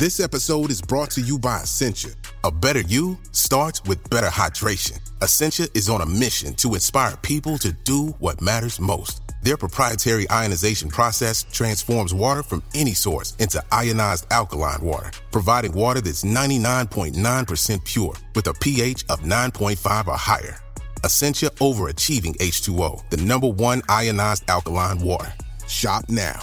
This episode is brought to you by Essentia. A better you starts with better hydration. Essentia is on a mission to inspire people to do what matters most. Their proprietary ionization process transforms water from any source into ionized alkaline water, providing water that's 99.9% pure with a pH of 9.5 or higher. Essentia Overachieving H2O, the #1 ionized alkaline water. Shop now.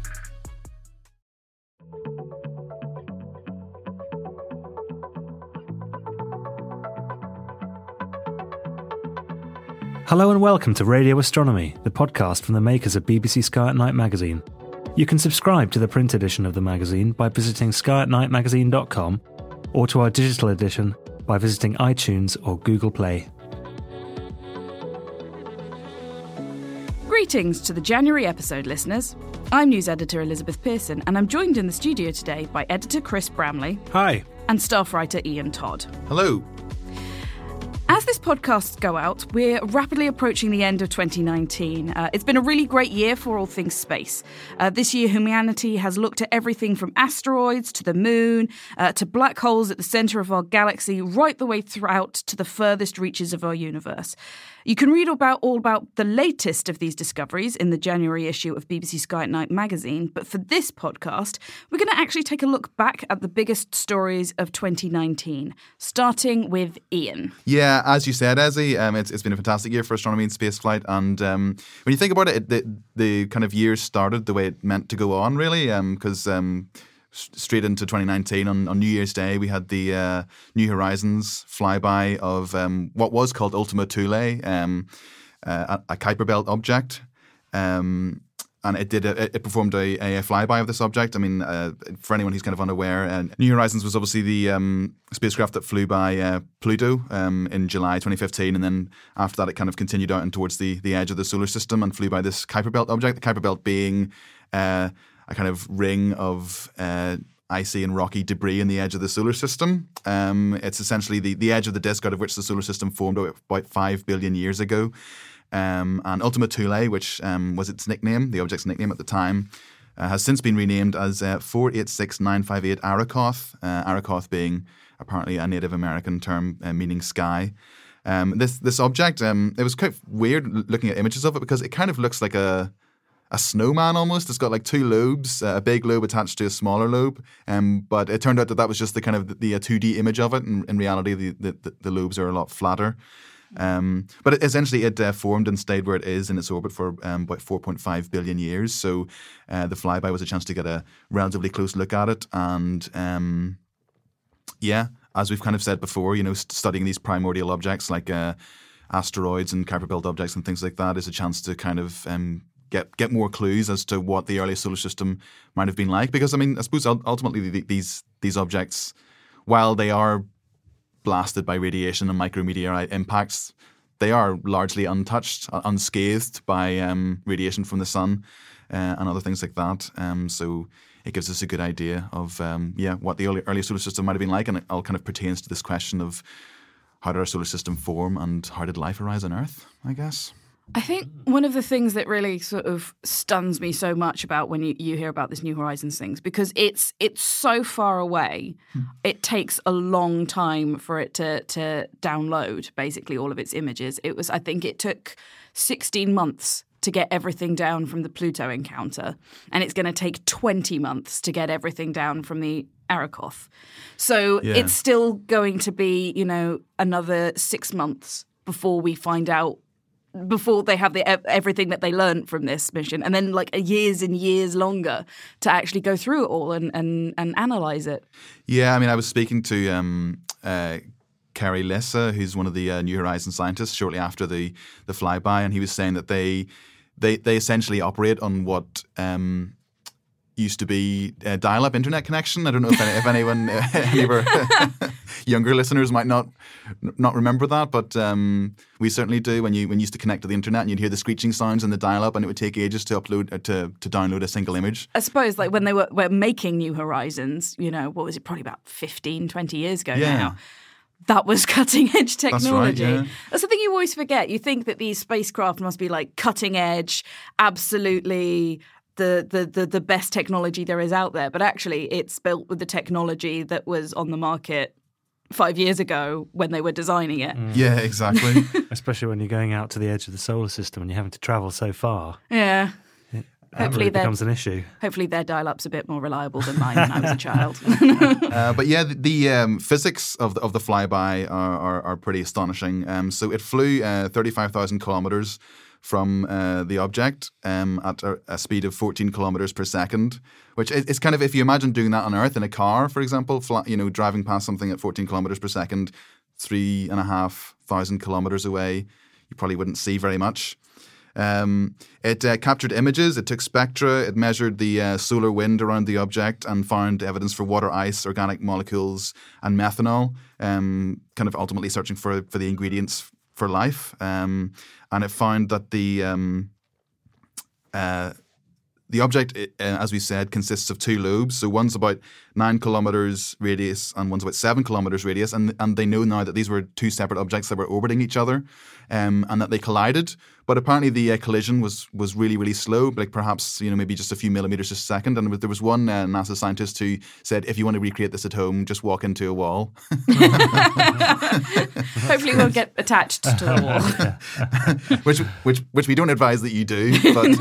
Hello and welcome to Radio Astronomy, the podcast from the makers of BBC Sky at Night magazine. You can subscribe to the print edition of the magazine by visiting skyatnightmagazine.com or to our digital edition by visiting iTunes or Google Play. Greetings to the January episode, listeners. I'm news editor Elizabeth Pearson, and I'm joined in the studio today by editor Chris Bramley. Hi. And staff writer Ian Todd. Hello. As this podcast go out, we're rapidly approaching the end of 2019. It's been a really great year for all things space. This year, humanity has looked at everything from asteroids to the moon, to black holes at the centre of our galaxy, right the way throughout to the furthest reaches of our universe. You can read all about the latest of these discoveries in the January issue of BBC Sky at Night magazine, but for this podcast, we're going to actually take a look back at the biggest stories of 2019, starting with Ian. Yeah, as you said, Ezzy, it's been a fantastic year for astronomy and spaceflight, and when you think about it, the kind of year started the way it meant to go on, really, because straight into 2019 on New Year's Day, we had the New Horizons flyby of what was called Ultima Thule, a Kuiper Belt object, and it performed a flyby of this object. I mean, for anyone who's kind of unaware, New Horizons was obviously the spacecraft that flew by Pluto in July 2015, and then after that, it kind of continued out and towards the edge of the solar system and flew by this Kuiper Belt object. The Kuiper Belt being a kind of ring of icy and rocky debris in the edge of the solar system. It's essentially the edge of the disk out of which the solar system formed about 5 billion years ago. And Ultima Thule, which was its nickname, the object's nickname at the time, has since been renamed as 486958 Arrokoth, Arrokoth being apparently a Native American term meaning sky. This object, it was quite weird looking at images of it because it kind of looks like a snowman almost. It's got like two lobes, a big lobe attached to a smaller lobe. But it turned out that was just the kind of the 2D image of it. And in reality, the lobes are a lot flatter. But essentially, it formed and stayed where it is in its orbit for about 4.5 billion years. So the flyby was a chance to get a relatively close look at it. And as we've kind of said before, studying these primordial objects like asteroids and Kuiper Belt objects and things like that is a chance to kind of get more clues as to what the early solar system might have been like. Because, I mean, I suppose ultimately these objects, while they are blasted by radiation and micrometeorite impacts, they are largely untouched, unscathed by radiation from the sun and other things like that. So it gives us a good idea of what the early solar system might have been like, and it all kind of pertains to this question of how did our solar system form and how did life arise on Earth, I guess. I think one of the things that really sort of stuns me so much about when you hear about this New Horizons things, because it's so far away, it takes a long time for it to download basically all of its images. I think it took 16 months to get everything down from the Pluto encounter, and it's going to take 20 months to get everything down from the Arrokoth. So it's still going to be, another 6 months before we find out, before they have everything that they learned from this mission, and then like years and years longer to actually go through it all and analyze it. Yeah, I mean, I was speaking to Kerry Lissa, who's one of the New Horizons scientists, shortly after the flyby, and he was saying that they essentially operate on what used to be a dial-up internet connection. I don't know if anyone, any of our younger listeners might not remember that, but we certainly do. When you used to connect to the internet and you'd hear the screeching sounds in the dial-up, and it would take ages to upload to download a single image. I suppose like when they were making New Horizons, what was it, probably about 15, 20 years ago now. That was cutting-edge technology. That's right, yeah. That's the thing you always forget. You think that these spacecraft must be like cutting-edge, absolutely the best technology there is out there, but actually it's built with the technology that was on the market 5 years ago when they were designing it. Yeah, exactly. Especially when you're going out to the edge of the solar system and you're having to travel so far. Yeah. Hopefully it becomes an issue. Hopefully their dial-up's a bit more reliable than mine when I was a child. But yeah, the physics of the flyby are pretty astonishing. So it flew 35,000 kilometers from the object at a speed of 14 kilometers per second, which is kind of, if you imagine doing that on Earth in a car, for example, driving past something at 14 kilometers per second, 3,500 kilometers away, you probably wouldn't see very much. It captured images, it took spectra, it measured the solar wind around the object and found evidence for water, ice, organic molecules, and methanol, kind of ultimately searching for the ingredients for life. And it found that the object, as we said, consists of two lobes. So one's about 9 kilometers radius and one's about 7 kilometers radius. And they know now that these were two separate objects that were orbiting each other and that they collided. But apparently the collision was really, really slow, like perhaps maybe just a few millimeters a second. And there was one NASA scientist who said, if you want to recreate this at home, just walk into a wall. Hopefully it won't get attached to the wall. which we don't advise that you do. But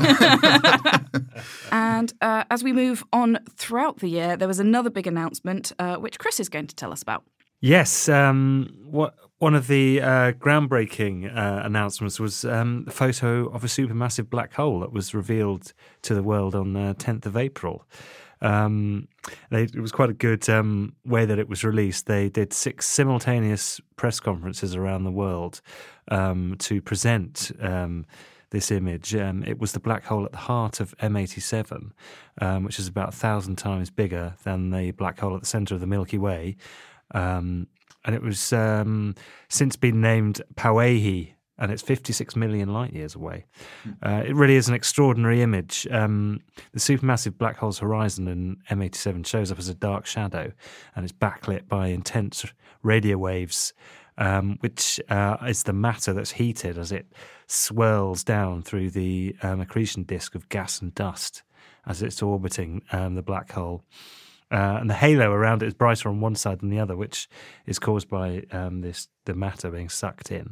And as we move on throughout the year, there was another big announcement, which Chris is going to tell us about. Yes, one of the groundbreaking announcements was a photo of a supermassive black hole that was revealed to the world on 10th of April. It was quite a good way that it was released. They did 6 simultaneous press conferences around the world to present this image. It was the black hole at the heart of M87, which is about 1,000 times bigger than the black hole at the centre of the Milky Way. And it was since been named Pauehi, and it's 56 million light years away. It really is an extraordinary image. The supermassive black hole's horizon in M87 shows up as a dark shadow, and it's backlit by intense radio waves, which is the matter that's heated as it swirls down through the accretion disk of gas and dust as it's orbiting the black hole. And the halo around it is brighter on one side than the other, which is caused by the matter being sucked in.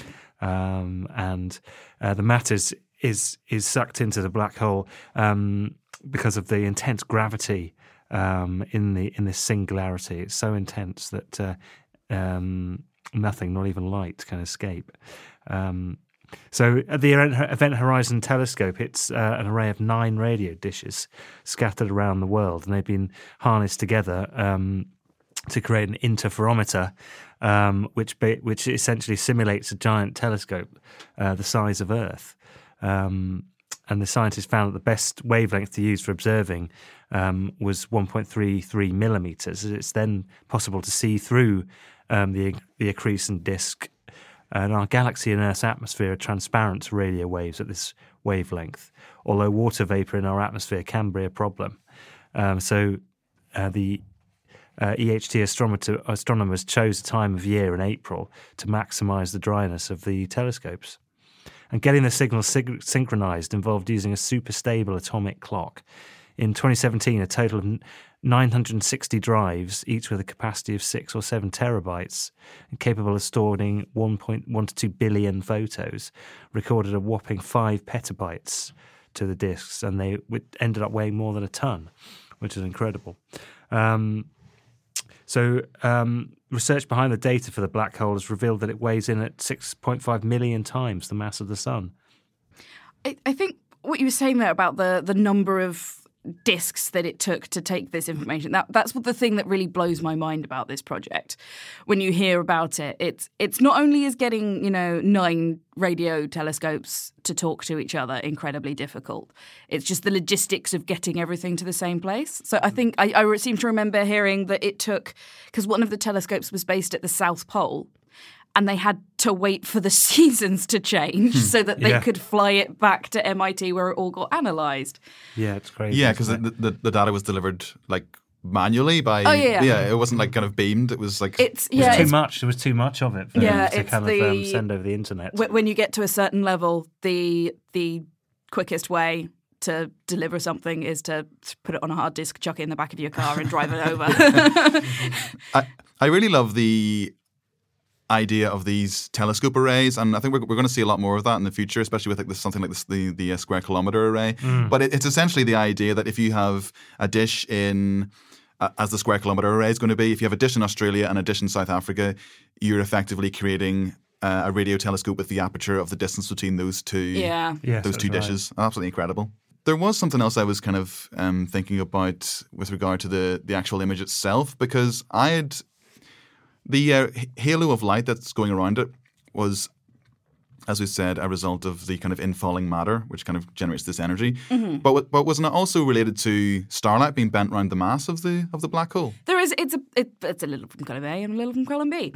And the matter is sucked into the black hole because of the intense gravity in this singularity. It's so intense that nothing, not even light, can escape. So at the Event Horizon Telescope, it's an array of 9 radio dishes scattered around the world, and they've been harnessed together to create an interferometer, which essentially simulates a giant telescope the size of Earth. And the scientists found that the best wavelength to use for observing was 1.33 millimeters. It's then possible to see through the accretion disk. And our galaxy and Earth's atmosphere are transparent to radio waves at this wavelength, although water vapor in our atmosphere can be a problem. So the EHT astronomers chose a time of year in April to maximize the dryness of the telescopes. And getting the signals synchronized involved using a super stable atomic clock. In 2017, a total of 960 drives, each with a capacity of 6 or 7 terabytes, and capable of storing 1.1 to 2 billion photos, recorded a whopping 5 petabytes to the disks, and they ended up weighing more than a ton, which is incredible. So research behind the data for the black hole has revealed that it weighs in at 6.5 million times the mass of the sun. I think what you were saying there about the number of disks that it took to take this information, that's the thing that really blows my mind about this project. When you hear about it, it's not only is getting 9 radio telescopes to talk to each other incredibly difficult, it's just the logistics of getting everything to the same place. So I think I seem to remember hearing that it took, because one of the telescopes was based at the South Pole, and they had to wait for the seasons to change so that they could fly it back to MIT where it all got analysed. Yeah, it's crazy. Yeah, because the data was delivered manually by. Oh yeah. It wasn't like beamed. It was like it was too much. There was too much of it for them to send over the internet. When you get to a certain level, the quickest way to deliver something is to put it on a hard disk, chuck it in the back of your car, and drive it over. I really love the idea of these telescope arrays, and I think we're going to see a lot more of that in the future, especially with something like this, the square kilometer array. But it's essentially the idea that if you have a dish in, as the square kilometer array is going to be, if you have a dish in Australia and a dish in South Africa, you're effectively creating a radio telescope with the aperture of the distance between those two dishes. Absolutely incredible. There was something else I was kind of thinking about with regard to the actual image itself, because the halo of light that's going around it was, as we said, a result of the kind of infalling matter, which kind of generates this energy. But wasn't it also related to starlight being bent around the mass of the black hole? There is. It's a little from column A and a little from column B.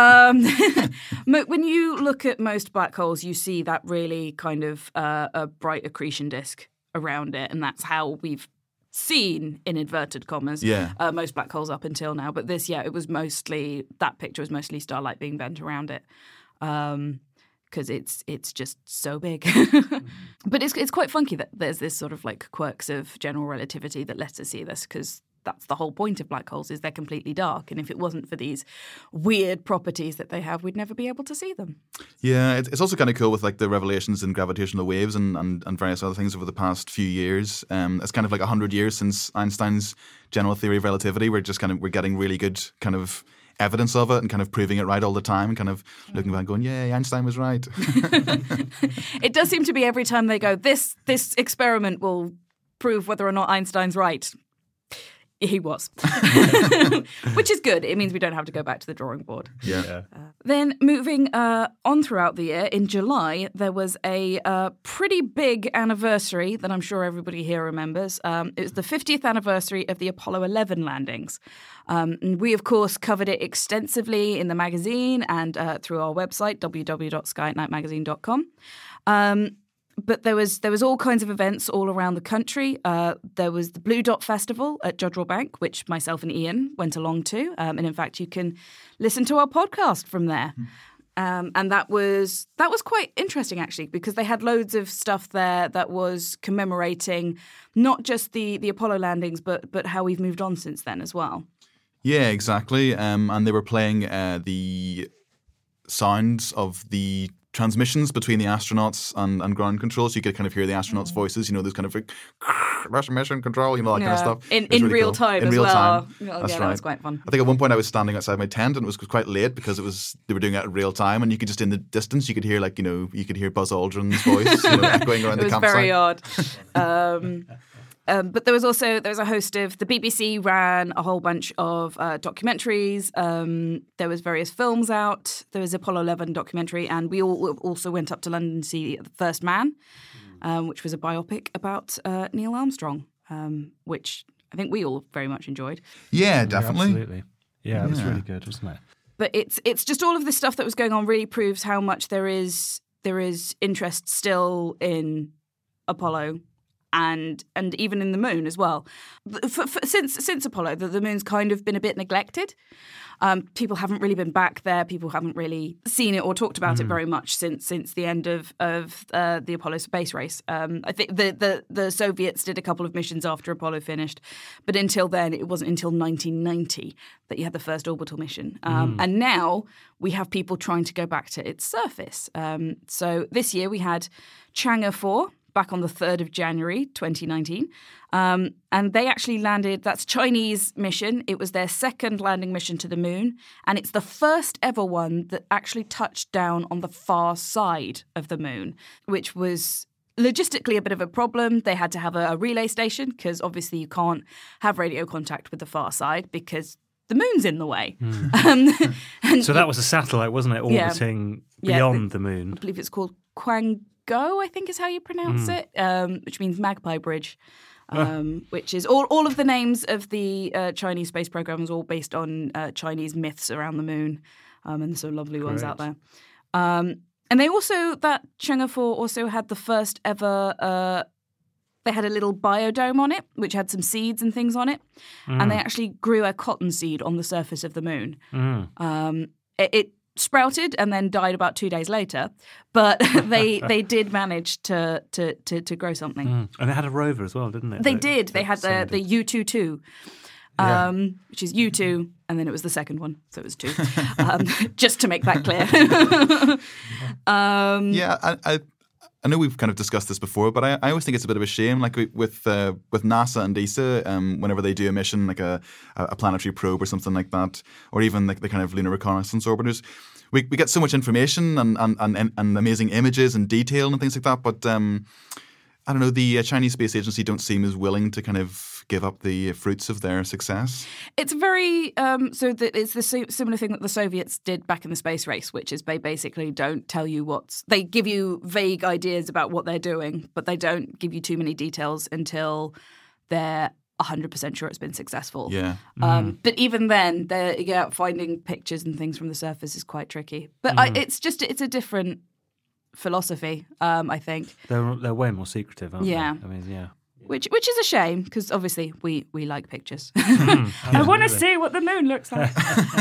When you look at most black holes, you see that really kind of a bright accretion disk around it, and that's how we've seen, in inverted commas, most black holes up until now. But this, it was mostly, that picture was mostly starlight being bent around it, because it's just so big. But it's quite funky that there's this sort of like quirks of general relativity that lets us see this, because that's the whole point of black holes, is they're completely dark. And if it wasn't for these weird properties that they have, we'd never be able to see them. Yeah, it's also kind of cool with like the revelations in gravitational waves and various other things over the past few years. It's kind of like 100 years since Einstein's general theory of relativity. We're getting really good kind of evidence of it and kind of proving it right all the time and kind of looking back and going, yay, Einstein was right. It does seem to be every time they go, this experiment will prove whether or not Einstein's right. He was, which is good. It means we don't have to go back to the drawing board. Yeah. Then moving on throughout the year, in July, there was a pretty big anniversary that I'm sure everybody here remembers. It was the 50th anniversary of the Apollo 11 landings. And we, of course, covered it extensively in the magazine and through our website, www.skyatnightmagazine.com. But there was all kinds of events all around the country. There was the Blue Dot Festival at Jodrell Bank, which myself and Ian went along to. And in fact, you can listen to our podcast from there. And that was quite interesting, actually, because they had loads of stuff there that was commemorating not just the Apollo landings, but how we've moved on since then as well. Yeah, exactly. And they were playing the sounds of the transmissions between the astronauts and ground control, so you could kind of hear the astronauts' voices, those kind of like, mission control, that kind of stuff. In really real cool. time in as real well. Time. That's right. That was quite fun. I think at one point I was standing outside my tent and it was quite late because they were doing it in real time, and you could just in the distance you could hear you could hear Buzz Aldrin's voice going around the campsite. It was very odd. But there was a host of, the BBC ran a whole bunch of documentaries. There was various films out. There was Apollo 11 documentary, and we all also went up to London to see The First Man, which was a biopic about Neil Armstrong, which I think we all very much enjoyed. Yeah, definitely. Yeah, absolutely. Yeah, it was really good, wasn't it? But it's just all of this stuff that was going on really proves how much there is interest still in Apollo. And even in the moon as well. Since Apollo, the moon's kind of been a bit neglected. People haven't really been back there. People haven't really seen it or talked about it very much since the end of the Apollo space race. I think the Soviets did a couple of missions after Apollo finished, but until then, it wasn't until 1990 that you had the first orbital mission. And now we have people trying to go back to its surface. So this year we had Chang'e 4. Back on the 3rd of January, 2019. And they actually landed, that's Chinese mission. It was their second landing mission to the moon. And it's the first ever one that actually touched down on the far side of the moon, which was logistically a bit of a problem. They had to have a relay station because obviously you can't have radio contact with the far side because the moon's in the way. So that was a satellite, wasn't it, orbiting beyond the moon? I believe it's called Quang Go, I think is how you pronounce it, which means Magpie Bridge, which is all of the names of the Chinese space program is all based on Chinese myths around the moon, and so lovely ones out there. And they also, that Chang'e 4 also had the first ever, they had a little biodome on it, which had some seeds and things on it, and they actually grew a cotton seed on the surface of the moon. sprouted and then died about 2 days later. But they did manage to grow something. And it had a rover as well, didn't it? They did. They had the U-22. Which is U2, and then it was the second one, so it was 2. Just to make that clear. I know we've kind of discussed this before, but I always think it's a bit of a shame, like with NASA and ESA, whenever they do a mission, like a planetary probe or something like that, or even like the kind of lunar reconnaissance orbiters, we get so much information and amazing images and detail and things like that, but I don't know, the Chinese Space Agency don't seem as willing to kind of give up the fruits of their success. It's very it's the similar thing that the Soviets did back in the space race, which is they basically don't tell you they give you vague ideas about what they're doing, but they don't give you too many details until they're 100% sure it's been successful. Yeah. But even then, finding pictures and things from the surface is quite tricky. But it's a different philosophy, I think. They're way more secretive, aren't they? Yeah. I mean, yeah. Which is a shame, because obviously we like pictures. I want to see what the moon looks like.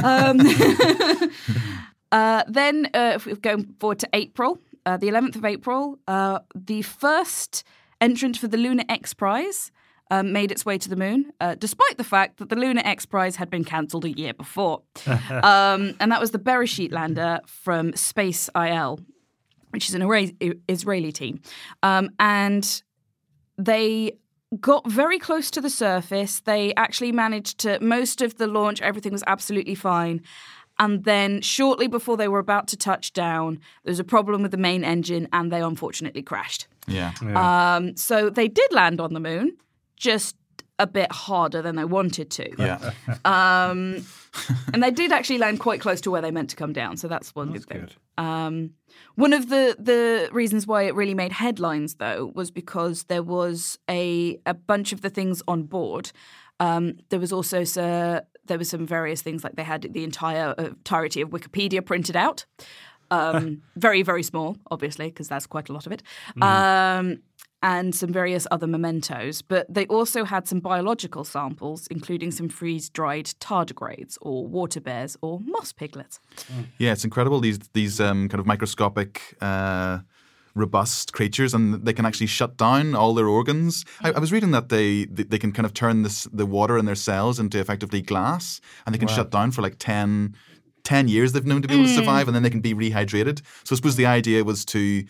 Then if we're going forward to April, the 11th of April, the first entrant for the Lunar X Prize made its way to the moon, despite the fact that the Lunar X Prize had been cancelled a year before. And that was the Beresheet lander from Space IL, which is an Israeli team. And they got very close to the surface. They actually managed to, most of the launch, everything was absolutely fine. And then shortly before they were about to touch down, there was a problem with the main engine and they unfortunately crashed. Yeah. So they did land on the moon, just a bit harder than they wanted to. Yeah. And they did actually land quite close to where they meant to come down. So that's one good thing. One of the reasons why it really made headlines, though, was because there was a bunch of the things on board. There was also some various things, like they had the entirety of Wikipedia printed out. Very, very small, obviously, because that's quite a lot of it. And some various other mementos. But they also had some biological samples, including some freeze-dried tardigrades or water bears or moss piglets. Yeah, it's incredible, these kind of microscopic, robust creatures, and they can actually shut down all their organs. I was reading that they can kind of turn the water in their cells into effectively glass, and they can shut down for like 10 years they've known to be able to survive, and then they can be rehydrated. So I suppose the idea was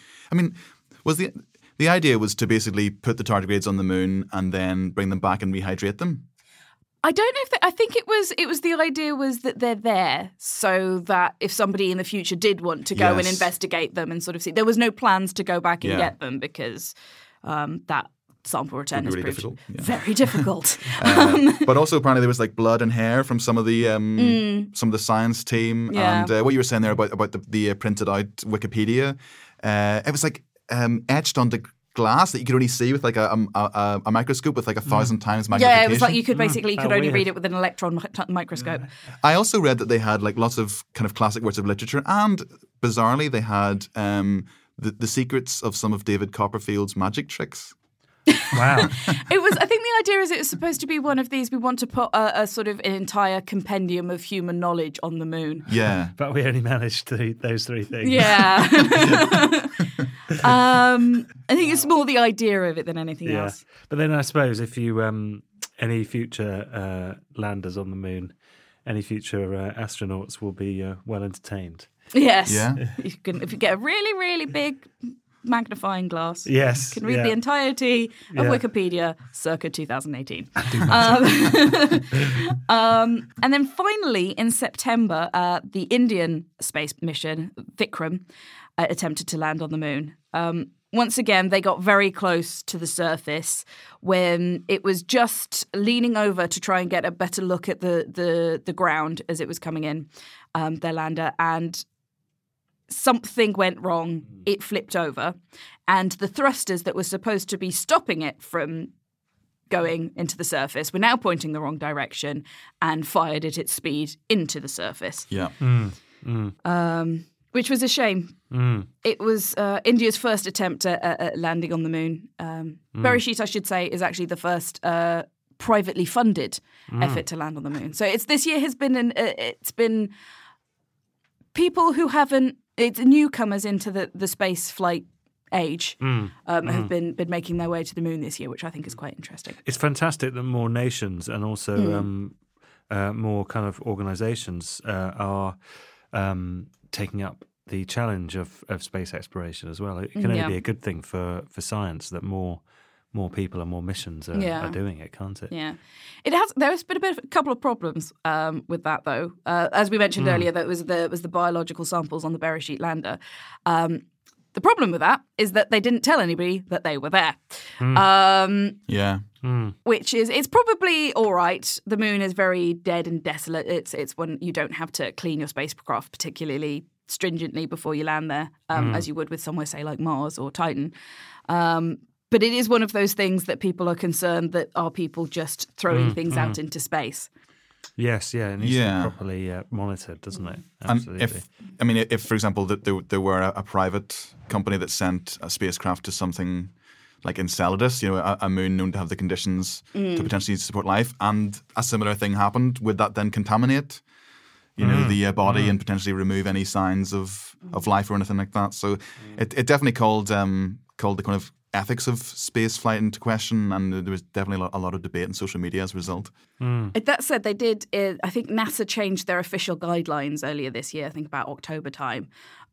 the idea was to basically put the tardigrades on the moon and then bring them back and rehydrate them. I don't know if I think it was the idea was that they're there so that if somebody in the future did want to go and investigate them and sort of see, there was no plans to go back and get them, because that sample return is really proved very difficult. But also apparently there was like blood and hair from some of the science team, and what you were saying there about the printed out Wikipedia, it was like etched onto glass that you could only see with like a microscope with like 1,000 times magnification. Yeah, it was like you could basically only read it with an electron microscope. I also read that they had like lots of kind of classic works of literature, and bizarrely they had the secrets of some of David Copperfield's magic tricks. Wow. I think the idea is it was supposed to be one of these, we want to put a sort of an entire compendium of human knowledge on the moon. Yeah. But we only managed those 3 things. Yeah. I think it's more the idea of it than anything else. But then I suppose if you, any future landers on the moon, any future astronauts will be well entertained. Yes. Yeah. If you get a really, really big magnifying glass. Yes. You can read the entirety of Wikipedia circa 2018. And then finally, in September, the Indian space mission, Vikram, attempted to land on the moon. Once again, they got very close to the surface when it was just leaning over to try and get a better look at the ground as it was coming in, their lander, and something went wrong. It flipped over, and the thrusters that were supposed to be stopping it from going into the surface were now pointing the wrong direction and fired at its speed into the surface. Yeah. Which was a shame. It was India's first attempt at landing on the moon. Beresheet, I should say, is actually the first privately funded effort to land on the moon. So this year has been people who haven't, it's newcomers into the space flight age have been making their way to the moon this year, which I think is quite interesting. It's fantastic that more nations and also more kind of organisations are taking up the challenge of space exploration as well. It can only be a good thing for science that more people and more missions are doing it, can't it? Yeah, there's been a couple of problems with that though. As we mentioned earlier, that was the biological samples on the Beresheet lander. The problem with that is that they didn't tell anybody that they were there. Which is, it's probably all right. The moon is very dead and desolate. It's when you don't have to clean your spacecraft particularly stringently before you land there, as you would with somewhere, say, like Mars or Titan. But it is one of those things that people are concerned that are people just throwing things out into space. Yes, yeah, it needs to be properly monitored, doesn't it? Absolutely. And if for example, that there were a private company that sent a spacecraft to something like Enceladus, a moon known to have the conditions to potentially support life, and a similar thing happened, would that then contaminate, the body and potentially remove any signs of life or anything like that? So it definitely called the kind of ethics of space flight into question, and there was definitely a lot of debate in social media as a result. That said, they did. I think NASA changed their official guidelines earlier this year. I think about October time,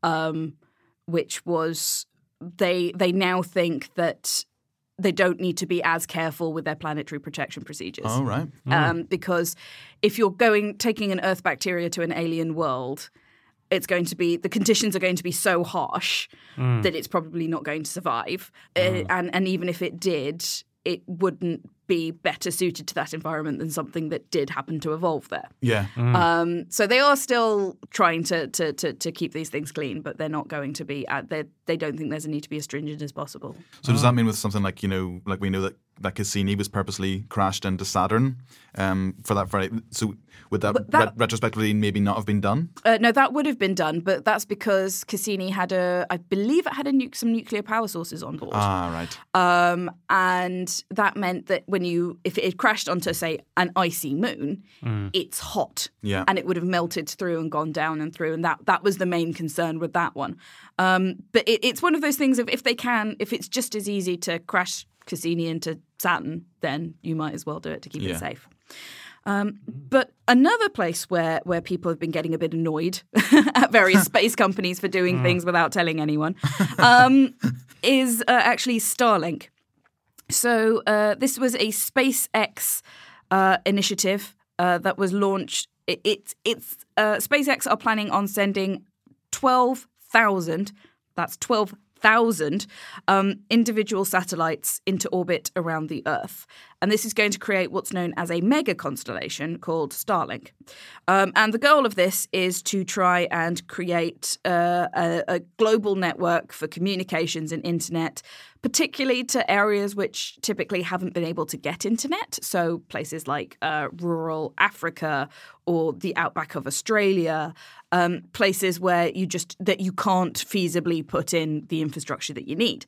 which was they now think that they don't need to be as careful with their planetary protection procedures. Oh, right. Because if you're taking an Earth bacteria to an alien world, the conditions are going to be so harsh that it's probably not going to survive. And even if it did, it wouldn't be better suited to that environment than something that did happen to evolve there. Yeah. So they are still trying to keep these things clean, but they're not going to be. They don't think there's a need to be as stringent as possible. So does that mean with something like like we know that Cassini was purposely crashed into Saturn for that Friday? So would that retrospectively maybe not have been done? No, that would have been done, but that's because Cassini had I believe it had some nuclear power sources on board. Ah, right. And that meant that if it had crashed onto, say, an icy moon, it's hot. Yeah. And it would have melted through and gone down and through. And that was the main concern with that one. But it's one of those things of if it's just as easy to crash Cassini into Saturn, then you might as well do it to keep it safe. But another place where people have been getting a bit annoyed at various space companies for doing things without telling anyone is actually Starlink. So this was a SpaceX initiative that was launched. SpaceX are planning on sending 12,000. That's 12,000 individual satellites into orbit around the Earth. And this is going to create what's known as a mega constellation called Starlink. And the goal of this is to try and create a global network for communications and internet, particularly to areas which typically haven't been able to get internet. So places like rural Africa or the outback of Australia, places where you can't feasibly put in the infrastructure that you need.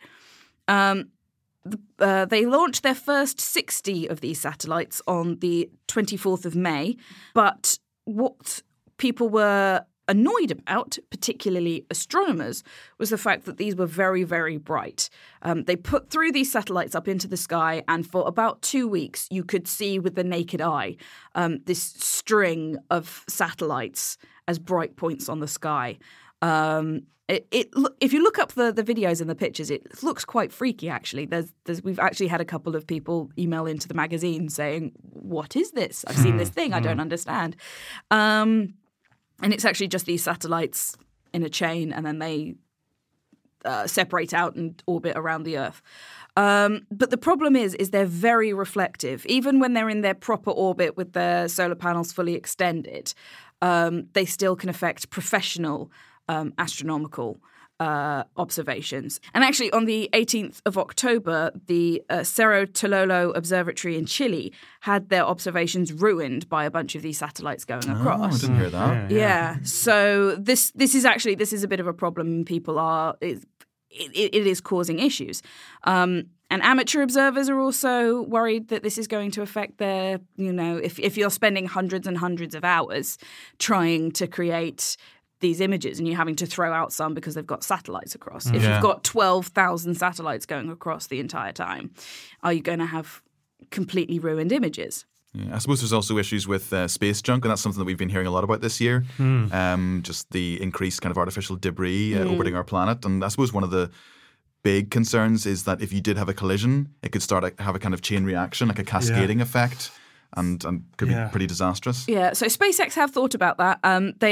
They launched their first 60 of these satellites on the 24th of May. But what people were annoyed about, particularly astronomers, was the fact that these were very, very bright. They put these satellites up into the sky, and for about 2 weeks, you could see with the naked eye this string of satellites as bright points on the sky. If you look up the videos and the pictures, it looks quite freaky. Actually, we've actually had a couple of people email into the magazine saying, "What is this? I've seen this thing. I don't understand." And it's actually just these satellites in a chain, and then they separate out and orbit around the Earth. But the problem is they're very reflective. Even when they're in their proper orbit with their solar panels fully extended, they still can affect professional astronomical observations. And actually, on the 18th of October, the Cerro Tololo Observatory in Chile had their observations ruined by a bunch of these satellites going across. Oh, I didn't hear that. Yeah. So this is a bit of a problem. It is causing issues. And amateur observers are also worried that this is going to affect their, if you're spending hundreds and hundreds of hours trying to create these images and you're having to throw out some because they've got satellites across. If Yeah. you've got 12,000 satellites going across the entire time, are you going to have completely ruined images? Yeah, I suppose there's also issues with space junk, and that's something that we've been hearing a lot about this year. Just the increased kind of artificial debris orbiting our planet. And I suppose one of the big concerns is that if you did have a collision, it could have a kind of chain reaction, like a cascading effect, and could be pretty disastrous. Yeah, so SpaceX have thought about that.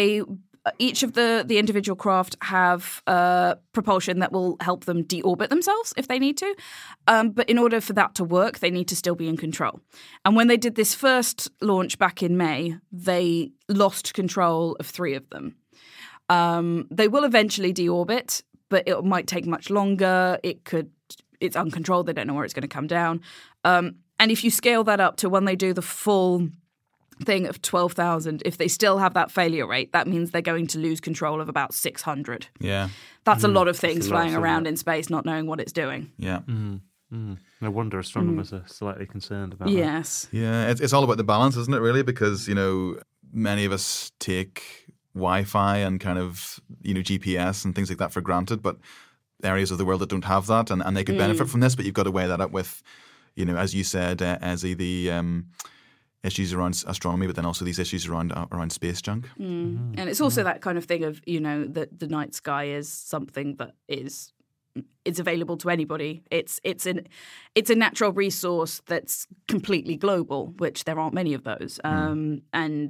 Each of the individual craft have propulsion that will help them deorbit themselves if they need to. But in order for that to work, they need to still be in control. And when they did this first launch back in May, they lost control of 3 of them. They will eventually deorbit, but it might take much longer. It's uncontrolled. They don't know where it's going to come down. And if you scale that up to when they do the full thing of 12,000, if they still have that failure rate, that means they're going to lose control of about 600. Yeah. That's a lot of things flying around in space, not knowing what it's doing. Yeah. No wonder astronomers are slightly concerned about that. Yes. Yeah, it's all about the balance, isn't it, really? Because, many of us take Wi-Fi and kind of, GPS and things like that for granted, but areas of the world that don't have that, and they could benefit from this, but you've got to weigh that up with, as you said, Ezzy, the issues around astronomy, but then also these issues around space junk. And it's also that kind of thing of, that the night sky is something that it's available to anybody. It's a natural resource that's completely global, which there aren't many of those. And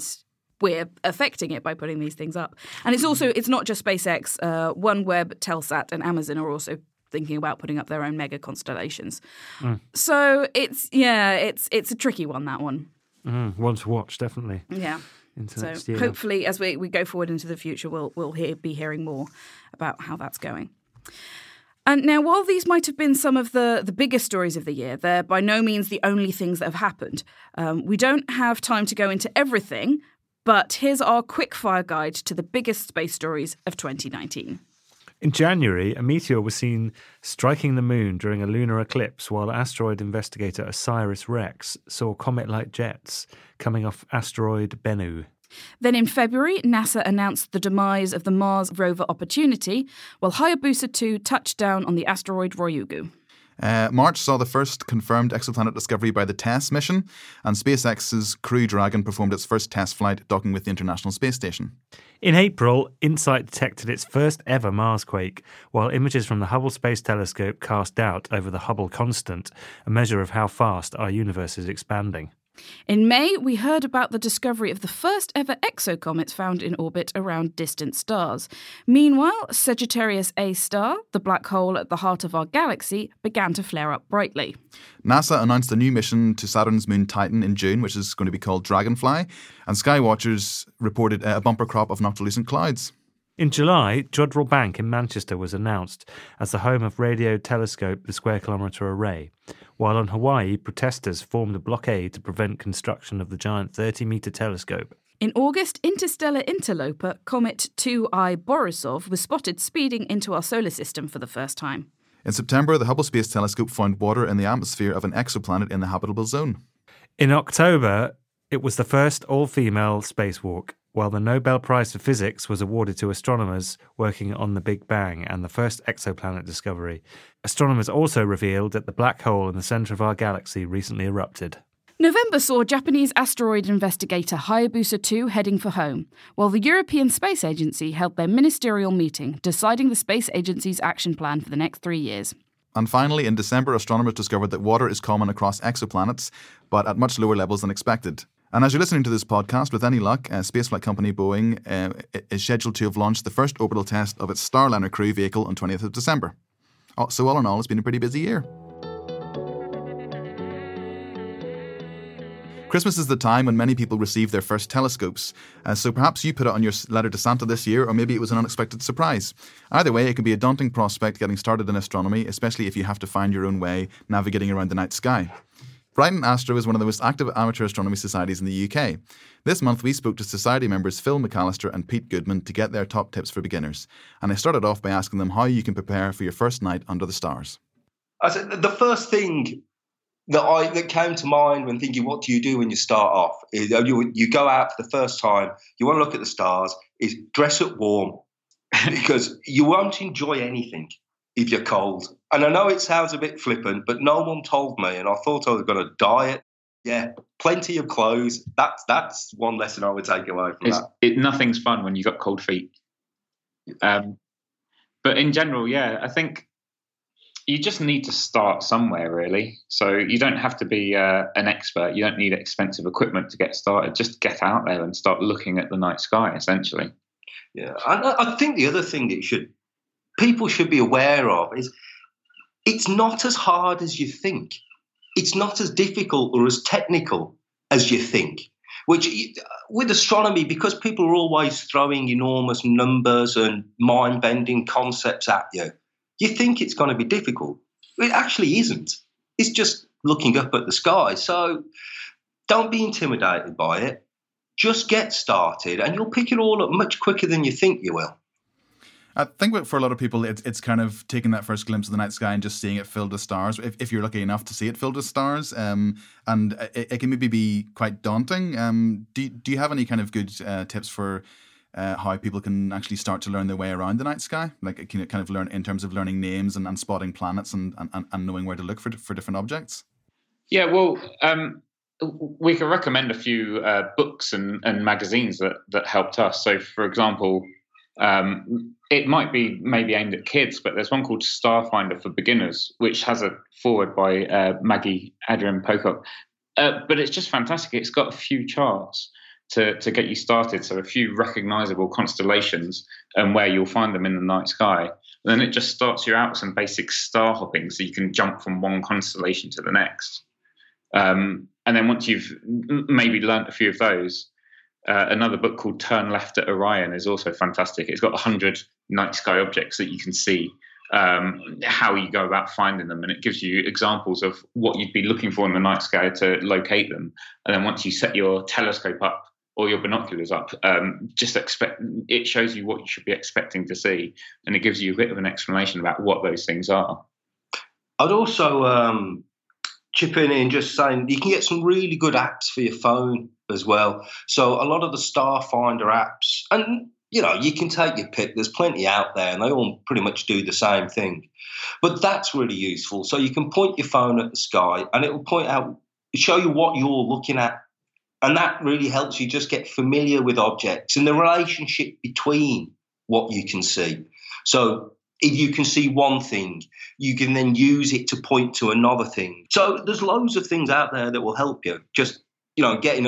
we're affecting it by putting these things up. And it's not just SpaceX. OneWeb, Telsat, and Amazon are also thinking about putting up their own mega constellations. So it's a tricky one, that one. One to watch, definitely. Yeah. Into So next year. hopefully, as we go forward into the future, we'll be hearing more about how that's going. And now, while these might have been some of the biggest stories of the year, they're by no means the only things that have happened. We don't have time to go into everything, but here's our quick-fire guide to the biggest space stories of 2019. In January, a meteor was seen striking the moon during a lunar eclipse, while asteroid investigator OSIRIS-REx saw comet-like jets coming off asteroid Bennu. Then in February, NASA announced the demise of the Mars rover Opportunity, while Hayabusa 2 touched down on the asteroid Ryugu. March saw the first confirmed exoplanet discovery by the TESS mission, and SpaceX's Crew Dragon performed its first test flight, docking with the International Space Station. In April, InSight detected its first ever Marsquake, while images from the Hubble Space Telescope cast doubt over the Hubble constant, a measure of how fast our universe is expanding. In May, we heard about the discovery of the first ever exocomets found in orbit around distant stars. Meanwhile, Sagittarius A star, the black hole at the heart of our galaxy, began to flare up brightly. NASA announced a new mission to Saturn's moon Titan in June, which is going to be called Dragonfly, and Skywatchers reported a bumper crop of noctilucent clouds. In July, Jodrell Bank in Manchester was announced as the home of Radio Telescope, the Square Kilometre Array, while on Hawaii, protesters formed a blockade to prevent construction of the giant 30-metre telescope. In August, interstellar interloper Comet 2I Borisov was spotted speeding into our solar system for the first time. In September, the Hubble Space Telescope found water in the atmosphere of an exoplanet in the habitable zone. In October, it was the first all-female spacewalk, while the Nobel Prize for Physics was awarded to astronomers working on the Big Bang and the first exoplanet discovery. Astronomers also revealed that the black hole in the centre of our galaxy recently erupted. November saw Japanese asteroid investigator Hayabusa 2 heading for home, while the European Space Agency held their ministerial meeting, deciding the space agency's action plan for the next 3 years. And finally, in December, astronomers discovered that water is common across exoplanets, but at much lower levels than expected. And as you're listening to this podcast, with any luck, spaceflight company Boeing is scheduled to have launched the first orbital test of its Starliner crew vehicle on 20th of December. So all in all, it's been a pretty busy year. Christmas is the time when many people receive their first telescopes, so perhaps you put it on your letter to Santa this year, or maybe it was an unexpected surprise. Either way, it can be a daunting prospect getting started in astronomy, especially if you have to find your own way navigating around the night sky. Brighton Astro is one of the most active amateur astronomy societies in the UK. This month we spoke to society members Phil McAllister and Pete Goodman to get their top tips for beginners. And I started off by asking them how you can prepare for your first night under the stars. I said the first thing that came to mind when thinking, what do you do when you start off? You go out for the first time, you want to look at the stars, is dress up warm because you won't enjoy anything if you're cold. And I know it sounds a bit flippant, but no one told me, and I thought I was going to die. Yeah, plenty of clothes. That's one lesson I would take away from that. Nothing's fun when you've got cold feet. But in general, yeah, I think you just need to start somewhere, really. So you don't have to be an expert. You don't need expensive equipment to get started. Just get out there and start looking at the night sky, essentially. Yeah, and I think the other thing that people should be aware of is it's not as hard as you think. It's not as difficult or as technical as you think. Which, with astronomy, because people are always throwing enormous numbers and mind-bending concepts at you, you think it's going to be difficult. It actually isn't. It's just looking up at the sky. So don't be intimidated by it. Just get started and you'll pick it all up much quicker than you think you will. I think for a lot of people, it's kind of taking that first glimpse of the night sky and just seeing it filled with stars, if you're lucky enough to see it filled with stars. And it can maybe be quite daunting. Do you have any kind of good tips for how people can actually start to learn their way around the night sky? Like, can it kind of learn in terms of learning names and spotting planets and knowing where to look for different objects? Yeah, well, we can recommend a few books and magazines that helped us. So, for example, it might be maybe aimed at kids, but there's one called Starfinder for Beginners, which has a foreword by Maggie Adrian Pocock. But it's just fantastic. It's got a few charts to get you started. So a few recognizable constellations and where you'll find them in the night sky. And then it just starts you out with some basic star hopping so you can jump from one constellation to the next. And then once you've maybe learnt a few of those, another book called Turn Left at Orion is also fantastic. It's got 100 night sky objects that you can see, how you go about finding them, and it gives you examples of what you'd be looking for in the night sky to locate them. And then once you set your telescope up or your binoculars up, it shows you what you should be expecting to see, and it gives you a bit of an explanation about what those things are. I'd also chip in and just saying you can get some really good apps for your phone as well. So a lot of the Starfinder apps, and you can take your pick. There's plenty out there, and they all pretty much do the same thing. But that's really useful. So you can point your phone at the sky, and it will show you what you're looking at. And that really helps you just get familiar with objects and the relationship between what you can see. So if you can see one thing, you can then use it to point to another thing. So there's loads of things out there that will help you. Just, getting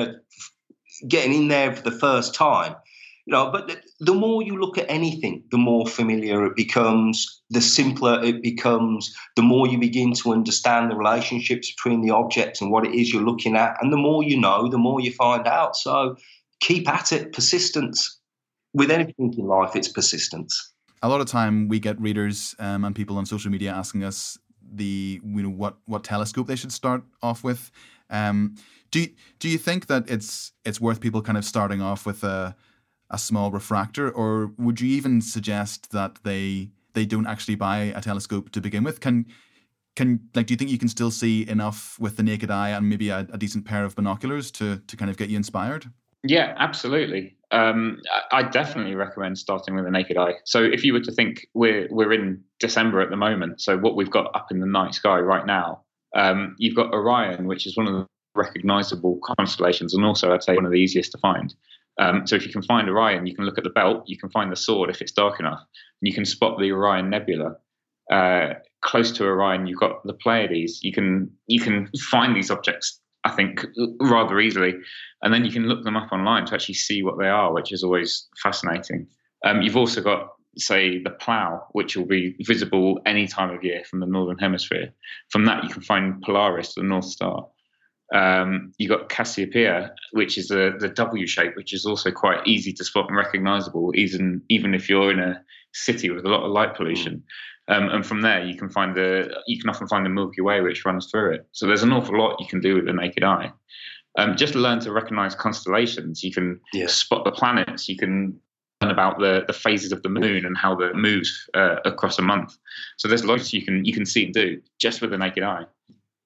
in there for the first time. But the more you look at anything, the more familiar it becomes, the simpler it becomes, the more you begin to understand the relationships between the objects and what it is you're looking at. And the more you know, the more you find out. So keep at it. Persistence. With anything in life, it's persistence. A lot of time we get readers and people on social media asking us what telescope they should start off with. Do you think that it's worth people kind of starting off with a small refractor, or would you even suggest that they don't actually buy a telescope to begin with? Do you think you can still see enough with the naked eye and maybe a decent pair of binoculars to kind of get you inspired? Yeah, absolutely. I definitely recommend starting with the naked eye. So if you were to think we're in December at the moment, so what we've got up in the night sky right now, you've got Orion, which is one of the recognizable constellations, and also I'd say one of the easiest to find. So if you can find Orion, you can look at the belt, you can find the sword if it's dark enough, and you can spot the Orion Nebula. Close to Orion, you've got the Pleiades. You can find these objects, I think, rather easily, and then you can look them up online to actually see what they are, which is always fascinating. You've also got, say, the Plough, which will be visible any time of year from the Northern Hemisphere. From that, you can find Polaris, the North Star. You've got Cassiopeia, which is the W shape, which is also quite easy to spot and recognizable, even if you're in a city with a lot of light pollution. And from there, you can often find the Milky Way, which runs through it. So there's an awful lot you can do with the naked eye. Just learn to recognize constellations. You can spot the planets. You can learn about the phases of the moon and how that moves across a month. So there's lots you can see and do just with the naked eye.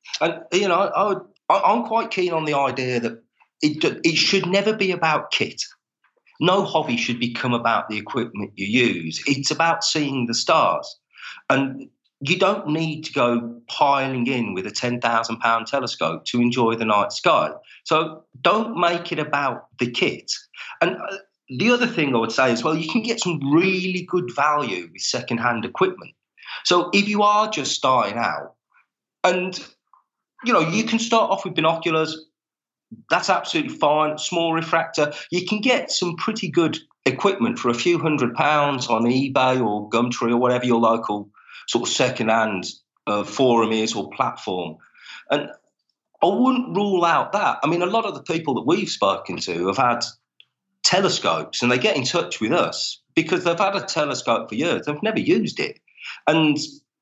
And I'm quite keen on the idea that it should never be about kit. No hobby should become about the equipment you use. It's about seeing the stars. And you don't need to go piling in with a £10,000 telescope to enjoy the night sky. So don't make it about the kit. And the other thing I would say is, well, you can get some really good value with second-hand equipment. So if you are just starting out, and, you can start off with binoculars, that's absolutely fine. Small refractor. You can get some pretty good equipment for a few £100 on eBay or Gumtree or whatever your local sort of second-hand forum is or platform. And I wouldn't rule out that. I mean, a lot of the people that we've spoken to have had telescopes and they get in touch with us because they've had a telescope for years. They've never used it. And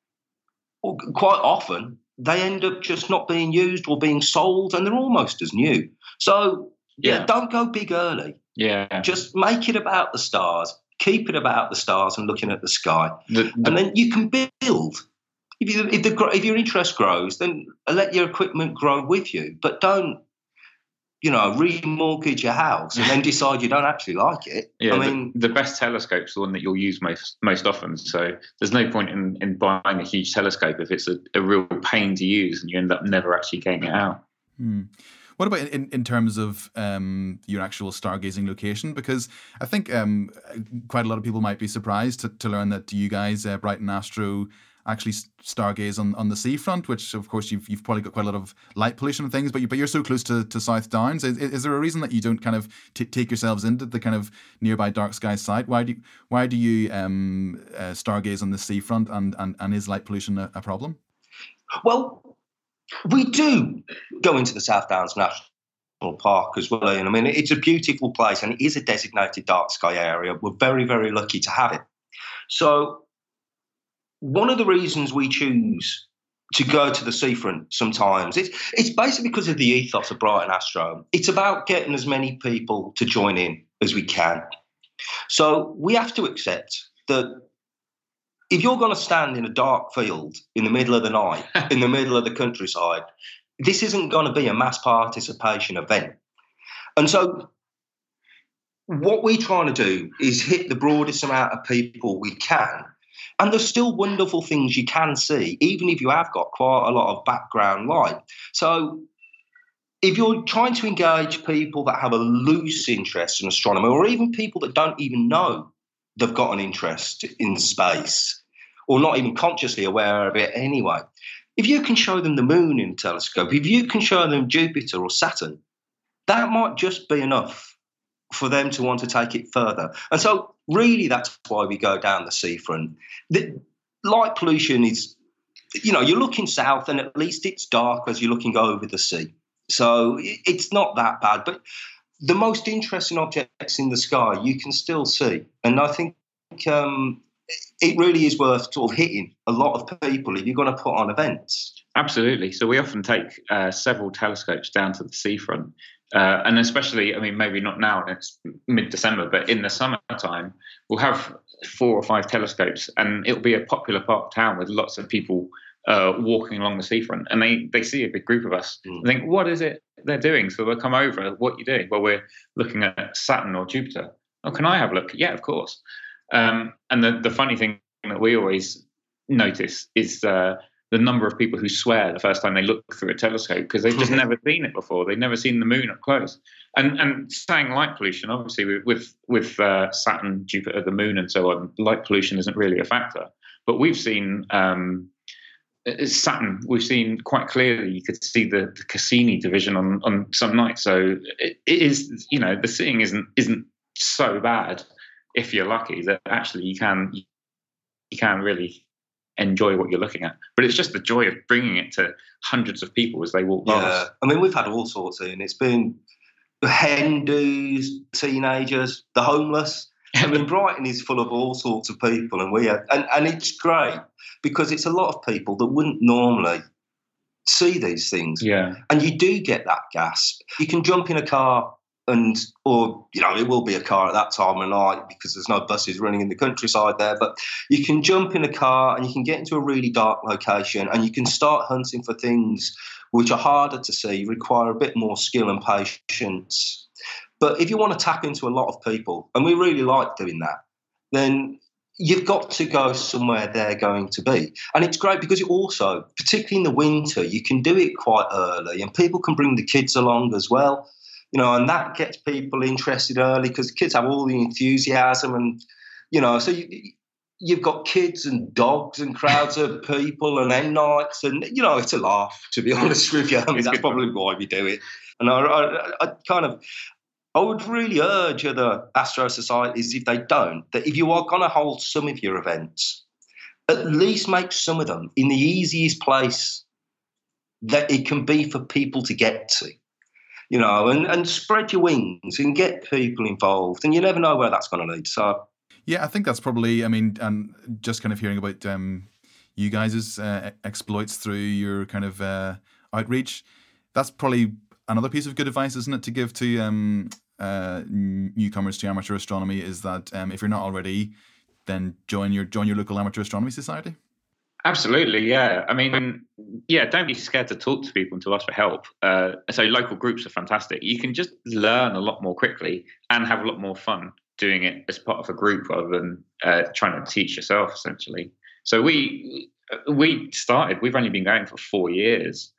quite often they end up just not being used or being sold, and they're almost as new. So, don't go big early. Yeah. Just make it about the stars. Keep it about the stars and looking at the sky. And then you can build. If your interest grows, then let your equipment grow with you. But don't, remortgage your house and then decide you don't actually like it. Yeah, I mean, the best telescope's the one that you'll use most often. So there's no point in buying a huge telescope if it's a real pain to use and you end up never actually getting it out. What about in terms of your actual stargazing location? Because I think quite a lot of people might be surprised to learn that you guys, Brighton Astro, actually stargaze on the seafront, which of course you've probably got quite a lot of light pollution and things, but you're so close to South Downs. Is there a reason that you don't kind of take yourselves into the kind of nearby dark sky site? Why do you stargaze on the seafront, and is light pollution a problem? Well, we do go into the South Downs National Park as well, Ian. I mean, it's a beautiful place and it is a designated dark sky area. We're very, very lucky to have it. So one of the reasons we choose to go to the seafront sometimes, it's basically because of the ethos of Brighton Astro. It's about getting as many people to join in as we can. So we have to accept that if you're going to stand in a dark field in the middle of the night, in the middle of the countryside, this isn't going to be a mass participation event. And so what we're trying to do is hit the broadest amount of people we can. And there's still wonderful things you can see, even if you have got quite a lot of background light. So if you're trying to engage people that have a loose interest in astronomy, or even people that don't even know they've got an interest in space, or not even consciously aware of it anyway, if you can show them the moon in a telescope, if you can show them Jupiter or Saturn, that might just be enough for them to want to take it further. And so really that's why we go down the seafront. The light pollution is, you're looking south and at least it's dark as you're looking over the sea. So it's not that bad. But the most interesting objects in the sky you can still see. And I think it really is worth sort of hitting a lot of people if you're going to put on events. Absolutely. So we often take several telescopes down to the seafront. And especially, I mean, maybe not now, it's mid-December, but in the summertime, we'll have 4 or 5 telescopes and it'll be a popular part of town with lots of people walking along the seafront. And they see a big group of us and think, what is it they're doing? So they'll come over. What are you doing? Well, we're looking at Saturn or Jupiter. Oh, can I have a look? Yeah, of course. And the funny thing that we always notice is the number of people who swear the first time they look through a telescope because they've just never seen it before. They've never seen the moon up close. And saying light pollution, obviously with Saturn, Jupiter, the moon and so on, light pollution isn't really a factor. But we've seen Saturn, we've seen quite clearly, you could see the Cassini division on some nights. So it is, the seeing isn't so bad if you're lucky that actually you can really enjoy what you're looking at. But it's just the joy of bringing it to hundreds of people as they walk past. Yeah, I mean, we've had all sorts in. It's been the Hindus, teenagers, the homeless. I mean, Brighton is full of all sorts of people, and and it's great because it's a lot of people that wouldn't normally see these things. Yeah. And you do get that gasp. You can jump in a car or it will be a car at that time of night because there's no buses running in the countryside there. But you can jump in a car and you can get into a really dark location and you can start hunting for things which are harder to see, require a bit more skill and patience. But if you want to tap into a lot of people, and we really like doing that, then you've got to go somewhere they're going to be. And it's great because it also, particularly in the winter, you can do it quite early and people can bring the kids along as well. And that gets people interested early because the kids have all the enthusiasm and, so you've got kids and dogs and crowds of people and end nights and, it's a laugh, to be honest with you. I mean, that's probably why we do it. And I would really urge other Astro societies, if they don't, that if you are going to hold some of your events, at least make some of them in the easiest place that it can be for people to get to. And spread your wings and get people involved. And you never know where that's going to lead. So, yeah, I think that's probably, and just kind of hearing about you guys' exploits through your kind of outreach, that's probably another piece of good advice, isn't it, to give to newcomers to amateur astronomy, is that if you're not already, then join your local amateur astronomy society. Absolutely, yeah. I mean, yeah, don't be scared to talk to people and to ask for help. So local groups are fantastic. You can just learn a lot more quickly and have a lot more fun doing it as part of a group rather than trying to teach yourself, essentially. So we started, we've only been going for 4 years.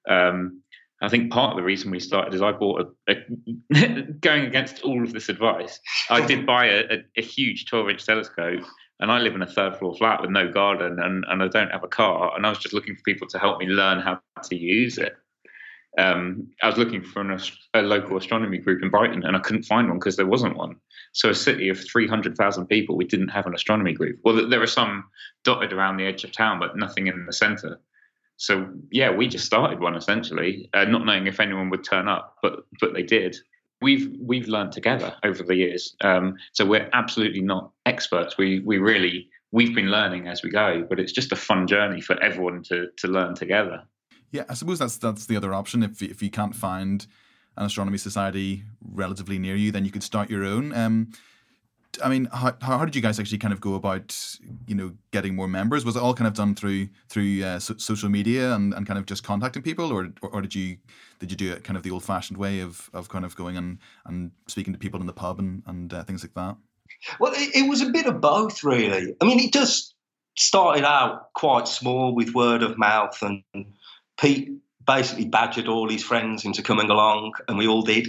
I think part of the reason we started is I bought going against all of this advice, I did buy a huge 12-inch telescope. And I live in a third-floor flat with no garden, and I don't have a car. And I was just looking for people to help me learn how to use it. I was looking for a local astronomy group in Brighton, and I couldn't find one because there wasn't one. So a city of 300,000 people, we didn't have an astronomy group. Well, there were some dotted around the edge of town, but nothing in the centre. So, yeah, we just started one, essentially, not knowing if anyone would turn up, but they did. We've learned together over the years, so we're absolutely not experts. We've been learning as we go, but it's just a fun journey for everyone to learn together. Yeah, I suppose that's the other option. If you can't find an astronomy society relatively near you, then you could start your own. I mean, how did you guys actually kind of go about, getting more members? Was it all kind of done through social media and kind of just contacting people, or did you do it kind of the old-fashioned way of kind of going and speaking to people in the pub and things like that? Well, it was a bit of both, really. I mean, it just started out quite small with word of mouth, and Pete basically badgered all his friends into coming along, and we all did.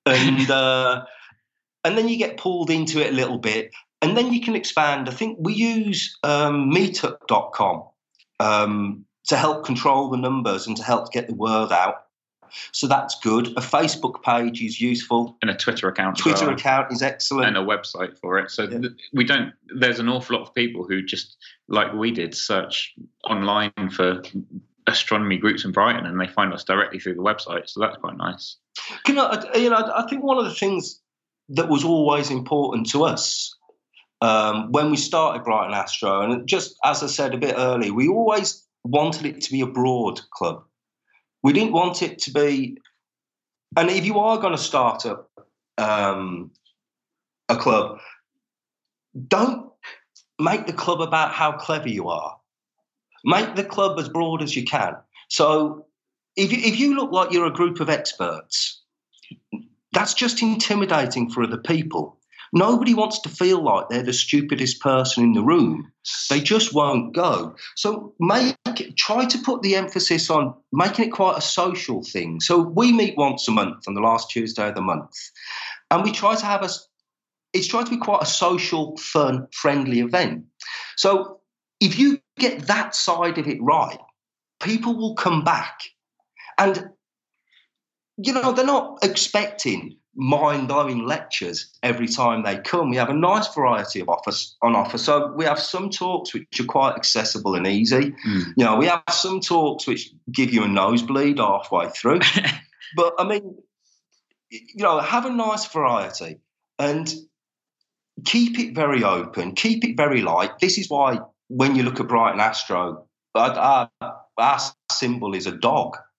And then you get pulled into it a little bit, and then you can expand. I think we use meetup.com to help control the numbers and to help get the word out. So that's good. A Facebook page is useful. And a Twitter account. Twitter account is excellent. And a website for it. So there's an awful lot of people who just, like we did, search online for astronomy groups in Brighton, and they find us directly through the website. So that's quite nice. I think one of the things that was always important to us when we started Brighton Astro, and just as I said a bit earlier, we always wanted it to be a broad club. We didn't want it to be, and if you are going to start a club, don't make the club about how clever you are. Make the club as broad as you can. So if you look like you're a group of experts, that's just intimidating for other people. Nobody wants to feel like they're the stupidest person in the room. They just won't go. So try to put the emphasis on making it quite a social thing. So we meet once a month on the last Tuesday of the month, and we try to it's tried to be quite a social, fun, friendly event. So if you get that side of it right, people will come back. And they're not expecting mind-blowing lectures every time they come. We have a nice variety of offers on offer. So we have some talks which are quite accessible and easy. We have some talks which give you a nosebleed halfway through. But, I mean, have a nice variety and keep it very open, keep it very light. This is why when you look at Brighton Astro, our symbol is a dog.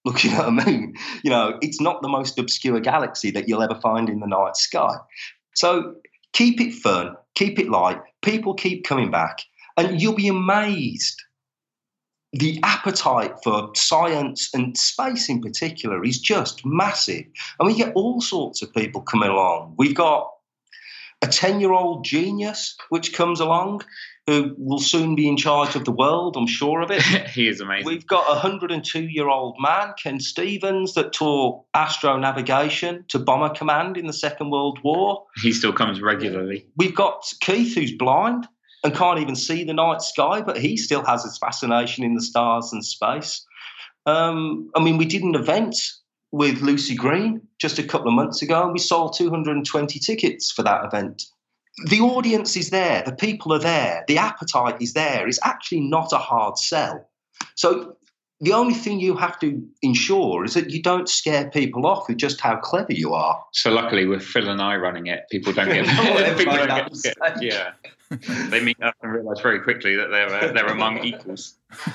looking at a moon. You know, it's not the most obscure galaxy that you'll ever find in the night sky. So keep it fun, keep it light. People keep coming back, and you'll be amazed. The appetite for science and space in particular is just massive. And we get all sorts of people coming along. We've got a 10-year-old genius which comes along who will soon be in charge of the world, I'm sure of it. He is amazing. We've got a 102-year-old man, Ken Stevens, that taught astronavigation to Bomber Command in the Second World War. He still comes regularly. We've got Keith, who's blind and can't even see the night sky, but he still has his fascination in the stars and space. I mean, we did an event with Lucy Green just a couple of months ago, and we sold 220 tickets for that event. The audience is there, the people are there, the appetite is there. It's actually not a hard sell. So the only thing you have to ensure is that you don't scare people off with just how clever you are. So luckily, with Phil and I running it, people don't get. Yeah, they meet up and realise very quickly that they're among equals.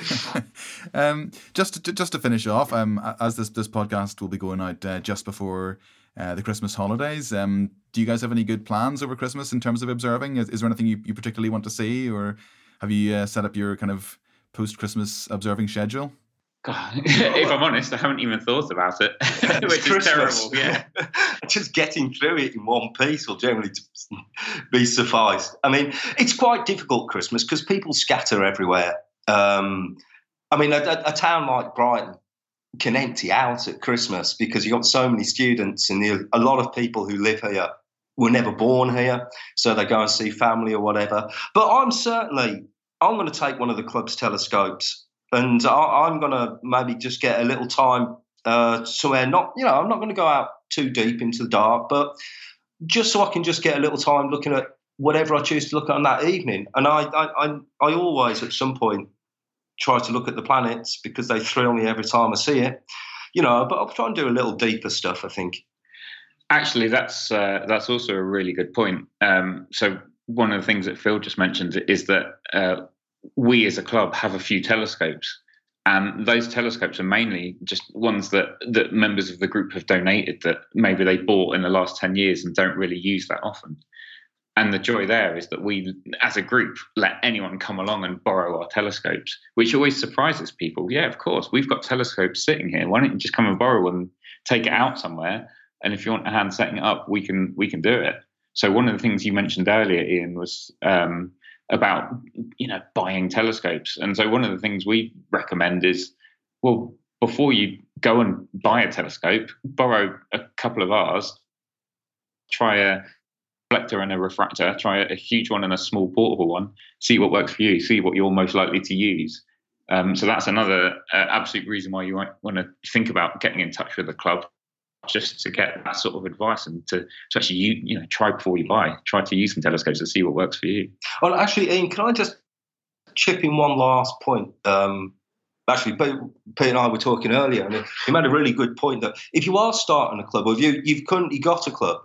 Just to finish off, as this podcast will be going out just before the Christmas holidays, do you guys have any good plans over Christmas in terms of observing? Is there anything you particularly want to see, or have you set up your kind of post-Christmas observing schedule? God, if I'm honest, I haven't even thought about it, which is terrible. Yeah, just getting through it in one piece will generally be sufficed. I mean, it's quite difficult Christmas because people scatter everywhere. I mean, a town like Brighton can empty out at Christmas because you've got so many students, and a lot of people who live here were never born here, so they go and see family or whatever. But I'm going to take one of the club's telescopes. And I'm going to maybe just get a little time somewhere. I'm not going to go out too deep into the dark, but just so I can just get a little time looking at whatever I choose to look at on that evening. And I always, at some point, try to look at the planets because they thrill me every time I see it. You know, but I'll try and do a little deeper stuff, I think. Actually, that's also a really good point. So one of the things that Phil just mentioned is that we as a club have a few telescopes, and those telescopes are mainly just ones that members of the group have donated that maybe they bought in the last 10 years and don't really use that often. And the joy there is that we, as a group, let anyone come along and borrow our telescopes, which always surprises people. Yeah, of course, we've got telescopes sitting here. Why don't you just come and borrow one, take it out somewhere? And if you want a hand setting it up, we can do it. So one of the things you mentioned earlier, Ian, was about, buying telescopes. And so one of the things we recommend is, well, before you go and buy a telescope, borrow a couple of ours, try a reflector and a refractor, try a huge one and a small portable one, see what works for you, see what you're most likely to use. So that's another absolute reason why you might want to think about getting in touch with the club, just to get that sort of advice and to actually try before you buy. Try to use some telescopes to see what works for you. Well, actually, Ian, can I just chip in one last point? Actually, Pete and I were talking earlier, and he made a really good point that if you are starting a club, or if you've currently got a club,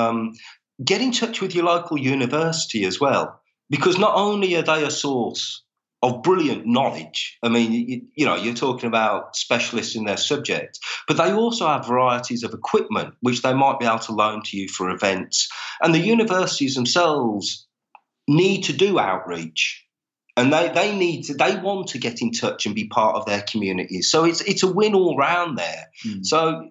get in touch with your local university as well, because not only are they a source of brilliant knowledge. I mean, you're talking about specialists in their subject, but they also have varieties of equipment which they might be able to loan to you for events. And the universities themselves need to do outreach, and they want to get in touch and be part of their communities. So it's a win all round there. So,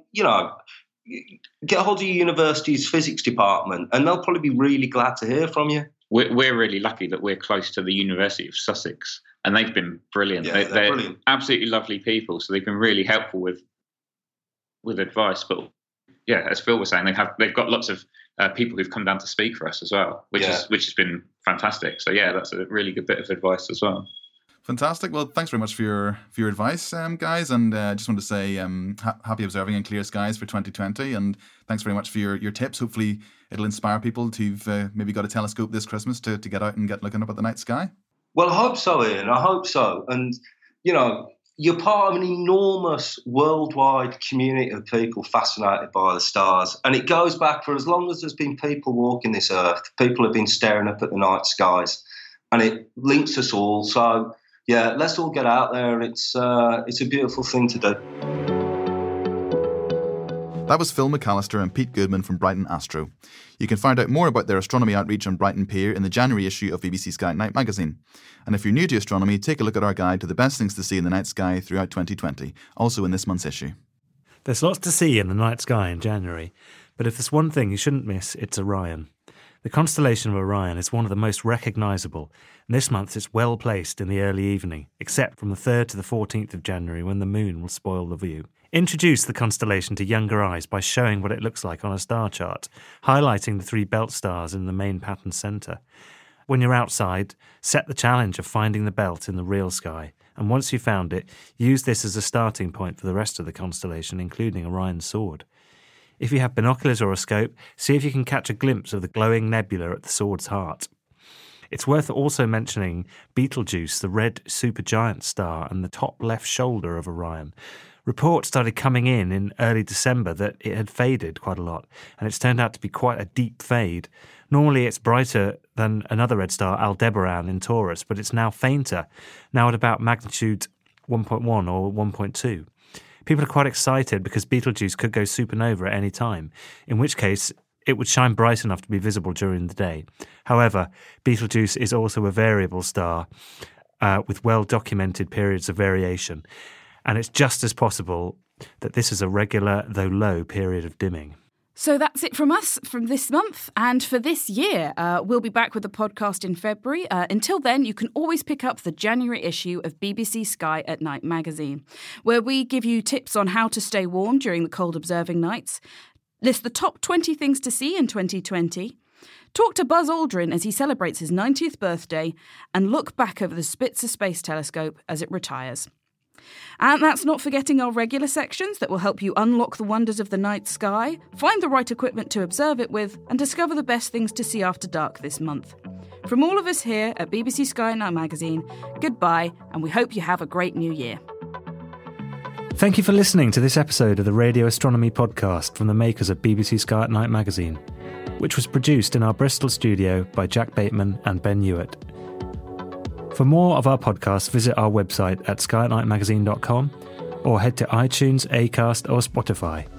get a hold of your university's physics department, and they'll probably be really glad to hear from you. We're really lucky that we're close to the University of Sussex, and they've been brilliant. Yeah, they're brilliant. Absolutely lovely people, so they've been really helpful with advice. But yeah, as Phil was saying, they've got lots of people who've come down to speak for us as well, which has been fantastic. So yeah, that's a really good bit of advice as well. Fantastic. Well, thanks very much for your advice, guys. And just want to say happy observing in clear skies for 2020. And thanks very much for your tips. Hopefully it'll inspire people who've maybe got a telescope this Christmas to get out and get looking up at the night sky. Well, I hope so, Ian. I hope so. And, you're part of an enormous worldwide community of people fascinated by the stars. And it goes back for as long as there's been people walking this earth. People have been staring up at the night skies. And it links us all. So, yeah, let's all get out there. It's a beautiful thing to do. That was Phil McAllister and Pete Goodman from Brighton Astro. You can find out more about their astronomy outreach on Brighton Pier in the January issue of BBC Sky at Night magazine. And if you're new to astronomy, take a look at our guide to the best things to see in the night sky throughout 2020, also in this month's issue. There's lots to see in the night sky in January, but if there's one thing you shouldn't miss, it's Orion. The constellation of Orion is one of the most recognisable, and this month it's well placed in the early evening, except from the 3rd to the 14th of January when the moon will spoil the view. Introduce the constellation to younger eyes by showing what it looks like on a star chart, highlighting the 3 belt stars in the main pattern centre. When you're outside, set the challenge of finding the belt in the real sky, and once you've found it, use this as a starting point for the rest of the constellation, including Orion's sword. If you have binoculars or a scope, see if you can catch a glimpse of the glowing nebula at the sword's heart. It's worth also mentioning Betelgeuse, the red supergiant star, and the top left shoulder of Orion. Reports started coming in early December that it had faded quite a lot, and it's turned out to be quite a deep fade. Normally it's brighter than another red star, Aldebaran in Taurus, but it's now fainter, now at about magnitude 1.1 or 1.2. People are quite excited because Betelgeuse could go supernova at any time, in which case it would shine bright enough to be visible during the day. However, Betelgeuse is also a variable star with well-documented periods of variation, and it's just as possible that this is a regular, though low, period of dimming. So that's it from us from this month and for this year. We'll be back with the podcast in February. Until then, you can always pick up the January issue of BBC Sky at Night magazine, where we give you tips on how to stay warm during the cold observing nights, list the top 20 things to see in 2020, talk to Buzz Aldrin as he celebrates his 90th birthday, and look back over the Spitzer Space Telescope as it retires. And that's not forgetting our regular sections that will help you unlock the wonders of the night sky, find the right equipment to observe it with, and discover the best things to see after dark this month. From all of us here at BBC Sky at Night magazine, goodbye, and we hope you have a great new year. Thank you for listening to this episode of the Radio Astronomy podcast from the makers of BBC Sky at Night magazine, which was produced in our Bristol studio by Jack Bateman and Ben Hewitt. For more of our podcasts, visit our website at skyatnightmagazine.com or head to iTunes, Acast or Spotify.